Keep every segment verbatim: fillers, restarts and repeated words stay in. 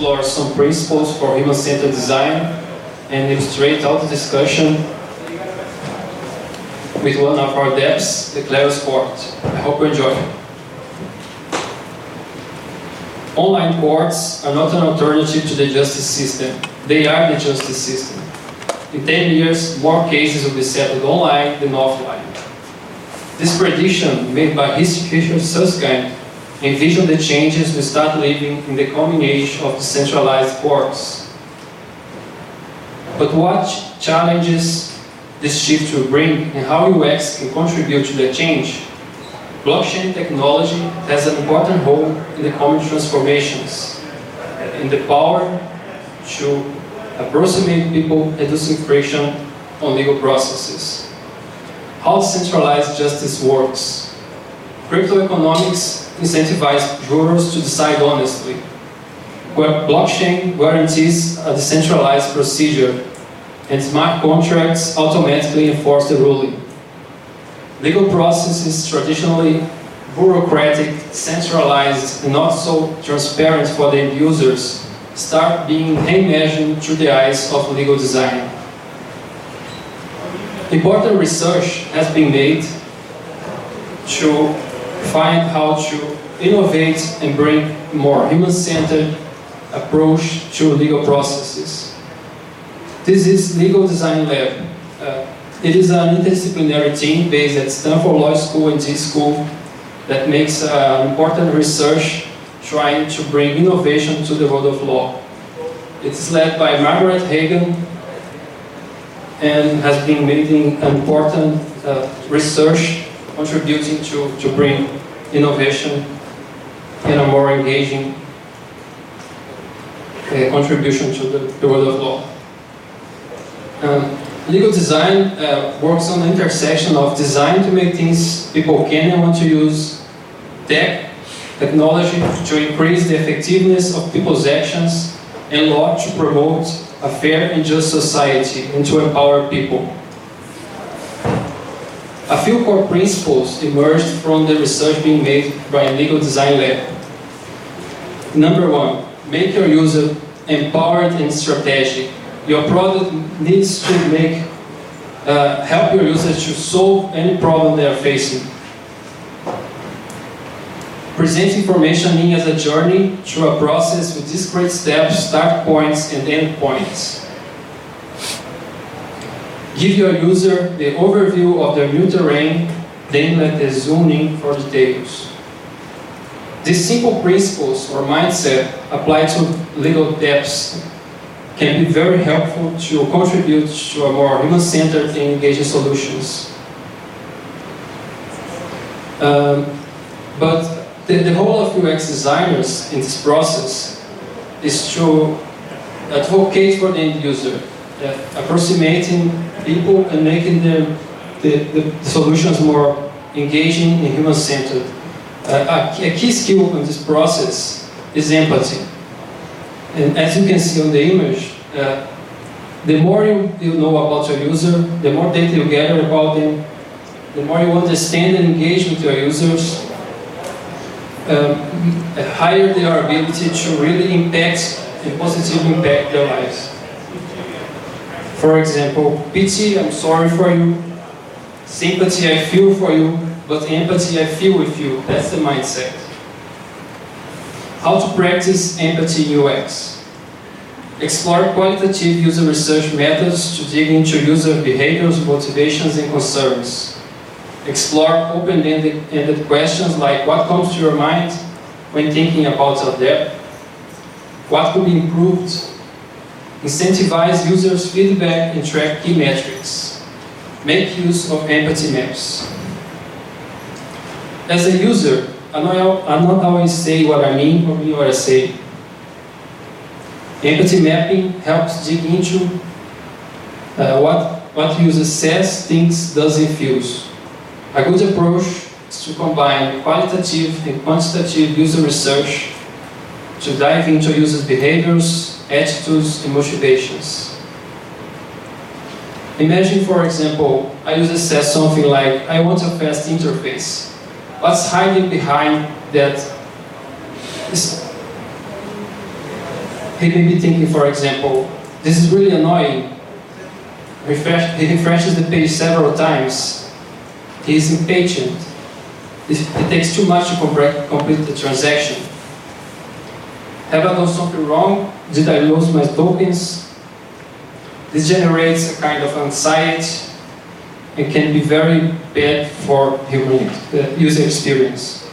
explore some principles for human-centered design and illustrate all the discussion with one of our devs, the Claros Court. I hope you enjoy. Online courts are not an alternative to the justice system. They are the justice system. In ten years, more cases will be settled online than offline. This prediction, made by Richard Susskind, envisioned the changes we start living in the coming age of decentralized courts. But what challenges this shift will bring and how U X can contribute to the change? Blockchain technology has an important role in the coming transformations, in the power to approximate people, reducing friction on legal processes. How decentralized justice works. Crypto economics incentivizes jurors to decide honestly, where blockchain guarantees a decentralized procedure and smart contracts automatically enforce the ruling. Legal processes traditionally bureaucratic, centralized, and not so transparent for the end users start being reimagined through the eyes of legal design. Important research has been made to find how to innovate and bring more human-centered approach to legal processes. This is Legal Design Lab. Uh, it is an interdisciplinary team based at Stanford Law School and T School that makes uh, important research trying to bring innovation to the world of law. It's led by Margaret Hagan and has been making important uh, research contributing to, to bring innovation and a more engaging uh, contribution to the, the world of law. Um, legal design uh, works on the intersection of design to make things people can and want to use, tech, technology to increase the effectiveness of people's actions, and law to promote a fair and just society and to empower people. A few core principles emerged from the research being made by Legal Design Lab. Number one, make your user empowered and strategic. Your product needs to make, uh, help your users to solve any problem they are facing. Present information in as a journey through a process with discrete steps, start points, and end points. Give your user the overview of their new terrain, then let them zoom in for details. These simple principles or mindset applied to legal depths can be very helpful to contribute to a more human-centered and engaging solutions. Um, but the, the role of U X designers in this process is to advocate for the end user, uh, approximating people and making them, the, the solutions more engaging and human-centered. Uh, a, a key skill in this process is empathy. And as you can see on the image, uh, the more you, you know about your user, the more data you gather about them, the more you understand and engage with your users, um, higher their ability to really impact and positively impact their lives. For example, pity, I'm sorry for you. Sympathy, I feel for you. But empathy, I feel with you. That's the mindset. How to practice empathy in U X. Explore qualitative user research methods to dig into user behaviors, motivations, and concerns. Explore open-ended questions like what comes to your mind when thinking about a debt? What could be improved? Incentivize users' feedback and track key metrics. Make use of empathy maps. As a user, I not always say what I mean or mean what I say. Empathy mapping helps dig into uh, what, what the user says, thinks, does, and feels. A good approach is to combine qualitative and quantitative user research to dive into users' behaviors, attitudes, and motivations. Imagine, for example, a user says something like, I want a fast interface. What's hiding behind that? Is, he may be thinking, for example, this is really annoying. Refresh, he refreshes the page several times. He is impatient. It takes too much to complete the transaction. Have I done something wrong? Did I lose my tokens? This generates a kind of anxiety and can be very bad for human uh, user experience.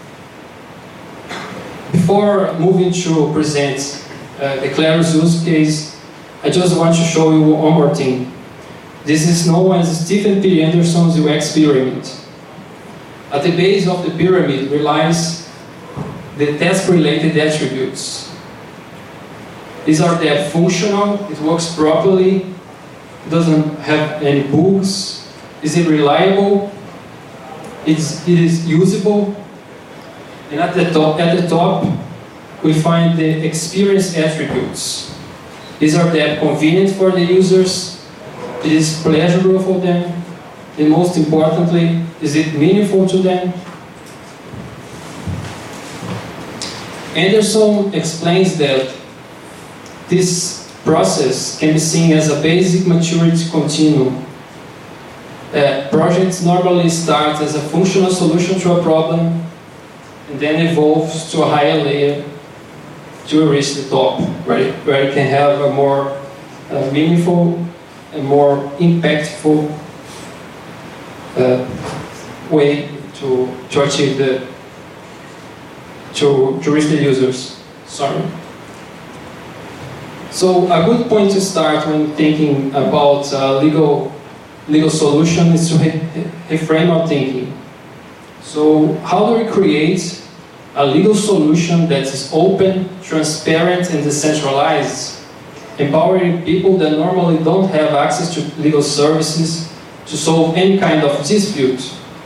Before moving to present uh, the Clarus use case, I just want to show you one more thing. This is known as Stephen P. Anderson's U X pyramid. At the base of the pyramid relies the task-related attributes. These are the functional, it works properly, doesn't have any bugs, is it reliable, it's, it is usable, and at the top, at the top we find the experience attributes. These are the convenient for the users, it is pleasurable for them, and most importantly, is it meaningful to them? Anderson explains that this process can be seen as a basic maturity continuum. Uh, projects normally start as a functional solution to a problem and then evolves to a higher layer to reach the top, where it, where it can have a more uh, meaningful and more impactful uh, way to, to achieve the To, to reach the users. Sorry. So a good point to start when thinking about a legal, legal solution is to re reframe our thinking. So how do we create a legal solution that is open, transparent, and decentralized, empowering people that normally don't have access to legal services to solve any kind of dispute?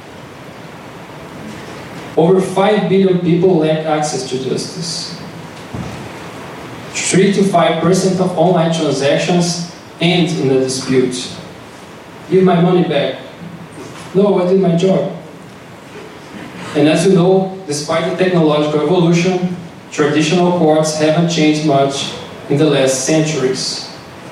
Over five billion people lack access to justice. three to five percent of online transactions end in a dispute. Give my money back. No, I did my job. And as you know, despite the technological evolution, traditional courts haven't changed much in the last centuries.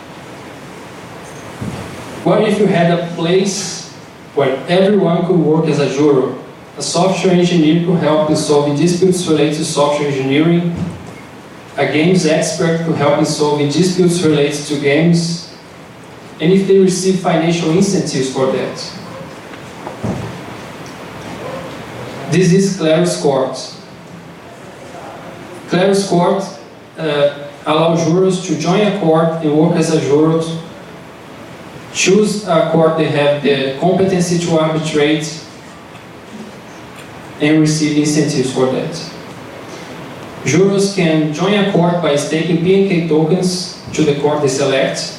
What if you had a place where everyone could work as a juror? A software engineer could help in solving disputes related to software engineering. A games expert could help in solving disputes related to games. And if they receive financial incentives for that. This is Clarus Court. Clarus Court uh, allows jurors to join a court and work as a juror. Choose a court that have the competency to arbitrate and receive incentives for that. Jurors can join a court by staking P N K tokens to the court they select.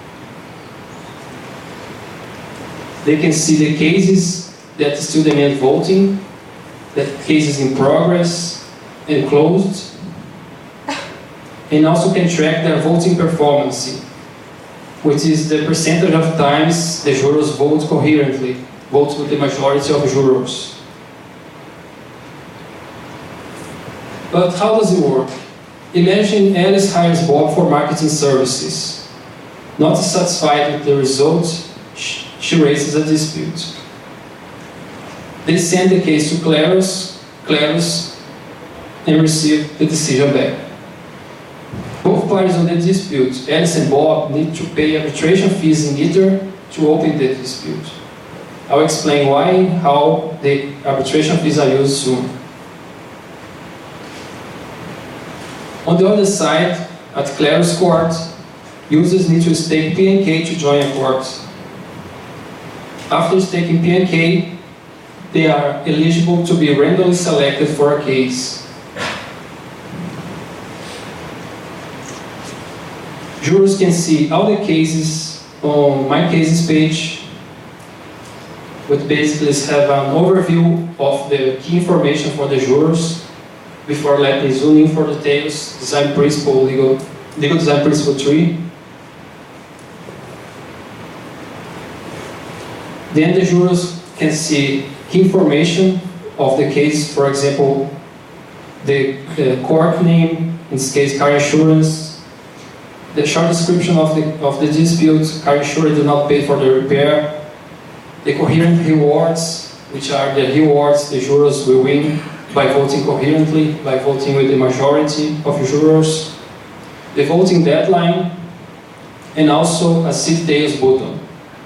They can see the cases that still demand voting, the cases in progress and closed, and also can track their voting performance, which is the percentage of times the jurors vote coherently, vote with the majority of jurors. But how does it work? Imagine Alice hires Bob for marketing services. Not satisfied with the results, she raises a dispute. They send the case to Clarus, Clarus, and receive the decision back. Both parties on the dispute, Alice and Bob, need to pay arbitration fees in Ether to open the dispute. I'll explain why, how the arbitration fees are used soon. On the other side, at Clarus Court, users need to stake P N K to join a court. After staking P N K, they are eligible to be randomly selected for a case. Jurors can see all the cases on My Cases page, which basically have an overview of the key information for the jurors. Before let me zoom in for details, design principle, legal, legal design principle three. Then the jurors can see key information of the case, for example, the, the court name, in this case car insurance, the short description of the, of the dispute, car insurer did not pay for the repair, the coherent rewards, which are the rewards the jurors will win by voting coherently, by voting with the majority of jurors, the voting deadline, and also a see details button.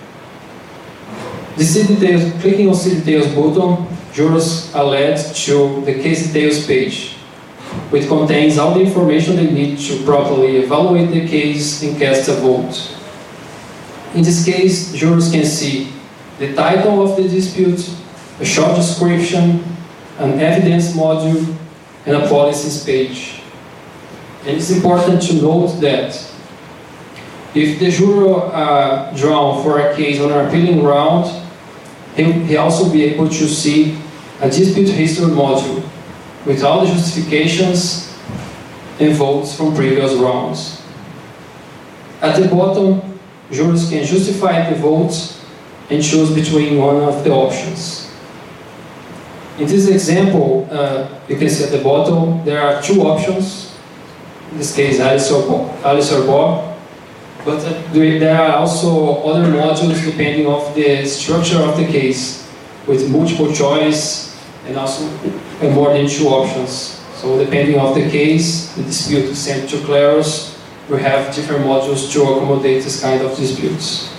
The see details, clicking on see details button, jurors are led to the case details page, which contains all the information they need to properly evaluate the case and cast a vote. In this case, jurors can see the title of the dispute, a short description, an evidence module, and a policies page. And it's important to note that if the juror uh, drawn for a case on an appealing round, he he also be able to see a dispute history module with all the justifications and votes from previous rounds. At the bottom, jurors can justify the votes and choose between one of the options. In this example, uh, you can see at the bottom, there are two options. In this case, Alice or Bob. Alice or Bob. But uh, there are also other modules depending on the structure of the case, with multiple choice and also uh, more than two options. So depending on the case, the dispute sent to Claros, we have different modules to accommodate this kind of disputes.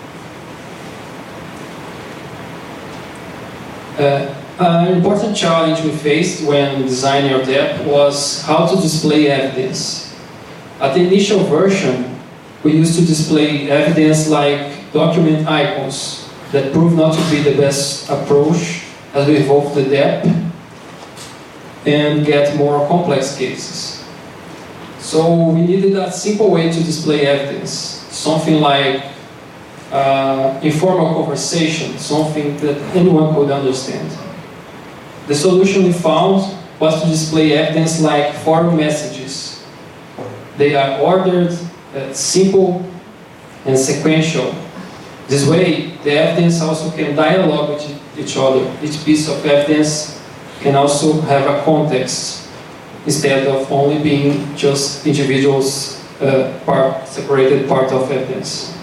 Uh, An important challenge we faced when designing our D E P was how to display evidence. At the initial version, we used to display evidence like document icons that proved not to be the best approach as we evolved the D E P and get more complex cases. So we needed a simple way to display evidence, something like uh, informal conversation, something that anyone could understand. The solution we found was to display evidence like forum messages. They are ordered, uh, simple, and sequential. This way, the evidence also can dialogue with each other. Each piece of evidence can also have a context instead of only being just individuals, uh, part, separated part of evidence.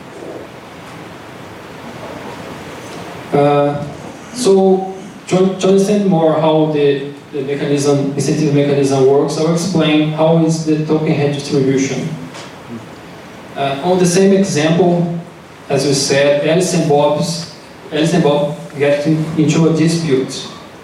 Uh, so. To, to understand more how the, the mechanism, incentive mechanism works, I'll explain how is the token head distribution. Uh, on the same example, as we said, Alice and Bob's, Alice and Bob get in, into a dispute.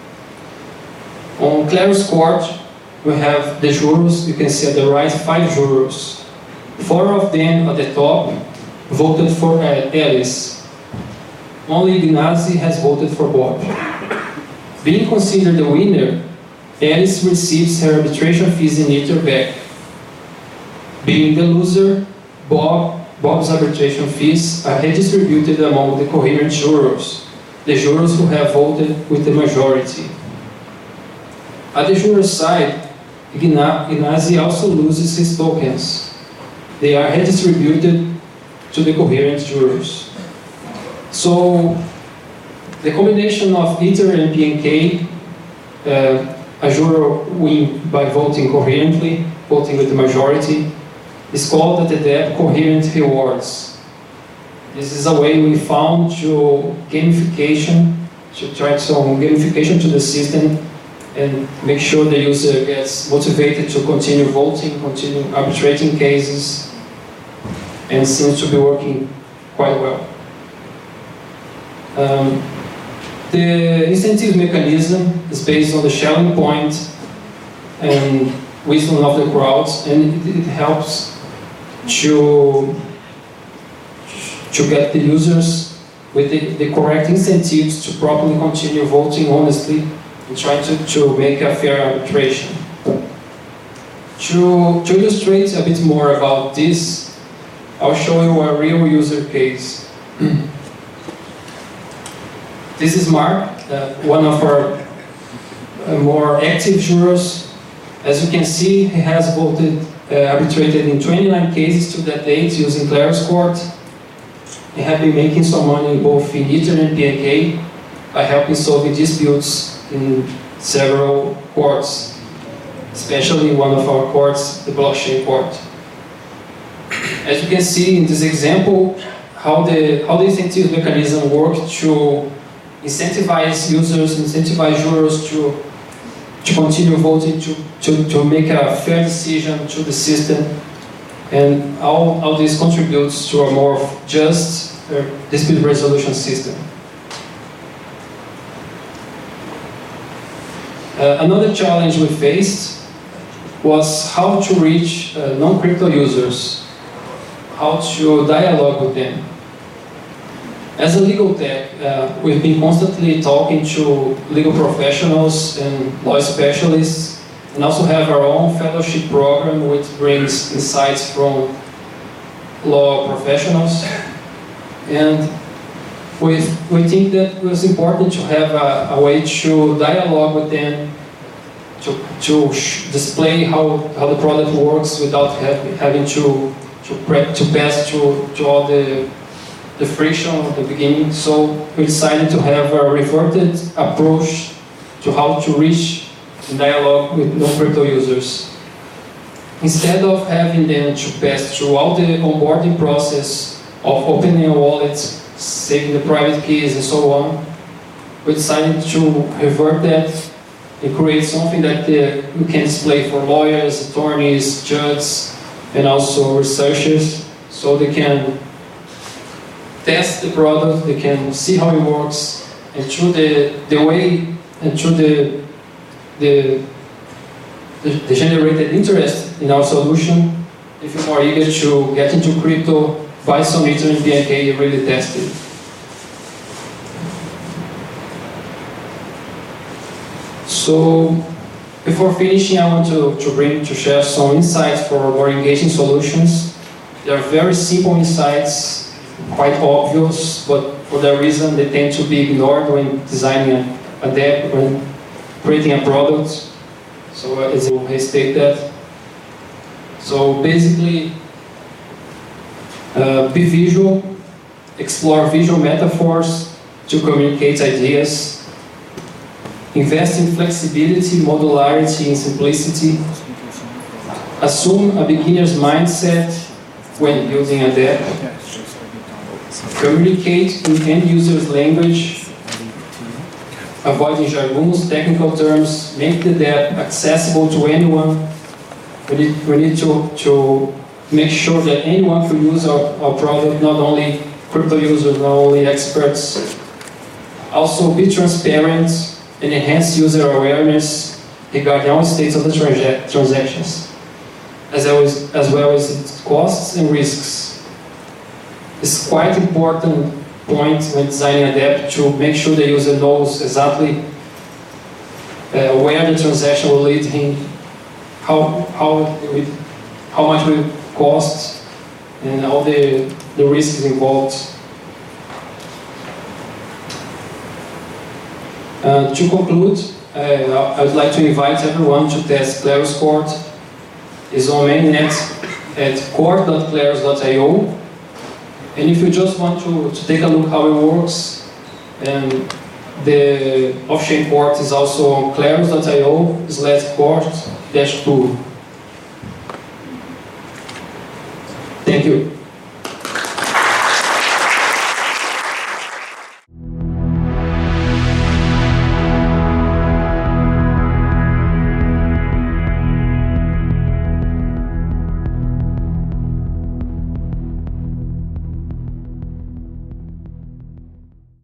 On Claros Court, we have the jurors. You can see at the right five jurors. Four of them at the top voted for uh, Alice. Only Ignazi has voted for Bob. Being considered the winner, Alice receives her arbitration fees in ITER back. Being the loser, Bob, Bob's arbitration fees are redistributed among the coherent jurors, the jurors who have voted with the majority. At the juror's side, Ignazi also loses his tokens. They are redistributed to the coherent jurors. So, the combination of ITER and P N K, uh, a juror win by voting coherently, voting with the majority, is called at the D E P coherent rewards. This is a way we found to gamification, to try some gamification to the system and make sure the user gets motivated to continue voting, continue arbitrating cases, and seems to be working quite well. Um, The incentive mechanism is based on the Schelling point and wisdom of the crowds, and it, it helps to, to get the users with the, the correct incentives to properly continue voting honestly and try to, to make a fair arbitration. To, to illustrate a bit more about this, I'll show you a real user case. This is Mark, uh, one of our uh, more active jurors. As you can see, he has voted, uh, arbitrated in twenty-nine cases to that date using Claros Court. He has been making some money both in ITER and P N K by helping solving disputes in several courts, especially one of our courts, the blockchain court. as you can see in this example, how the how the incentive mechanism works to incentivize users, incentivize jurors to to continue voting, to, to, to make a fair decision to the system, and all, all this contributes to a more just uh, dispute resolution system. Uh, another challenge we faced was how to reach uh, non-crypto users, how to dialogue with them. As a legal tech, uh, we've been constantly talking to legal professionals and law specialists, and also have our own fellowship program which brings insights from law professionals. And we, we think that it was important to have a, a way to dialogue with them, to, to display how, how the product works without have, having to, to, pre to pass through to all the the friction at the beginning. So we decided to have a reverted approach to how to reach in dialogue with non-crypto users. Instead of having them to pass through all the onboarding process of opening a wallet, saving the private keys and so on, we decided to revert that and create something that uh, we can display for lawyers, attorneys, judges, and also researchers, so they can test the product, they can see how it works, and through the, the way and through the, the, the, the generated interest in our solution, they feel more eager to get into crypto, buy some Ethereum B N K and really test it. So, before finishing, I want to, to bring to share some insights for more engaging solutions. They are very simple insights, quite obvious, but for that reason they tend to be ignored when designing a, a deck, when creating a product. So uh, as I state that. So basically, uh, be visual, explore visual metaphors to communicate ideas, invest in flexibility, modularity, and simplicity, assume a beginner's mindset when building a deck, communicate in end-user's language, avoiding jargons, technical terms, make the deck accessible to anyone. We need, we need to, to make sure that anyone can use our, our product, not only crypto users, not only experts. Also be transparent and enhance user awareness regarding all states of the transa transactions, as well as, as well as its costs and risks. It's quite important point when designing a deck to make sure the user knows exactly uh, where the transaction will lead him, how how it will, how much it will cost, and all the the risks involved. Uh, to conclude, uh, I would like to invite everyone to test Kleros Court. It's on mainnet at court dot kleros dot i o. And if you just want to, to take a look how it works, and the off-chain port is also on kleros dot i o slash court dash two.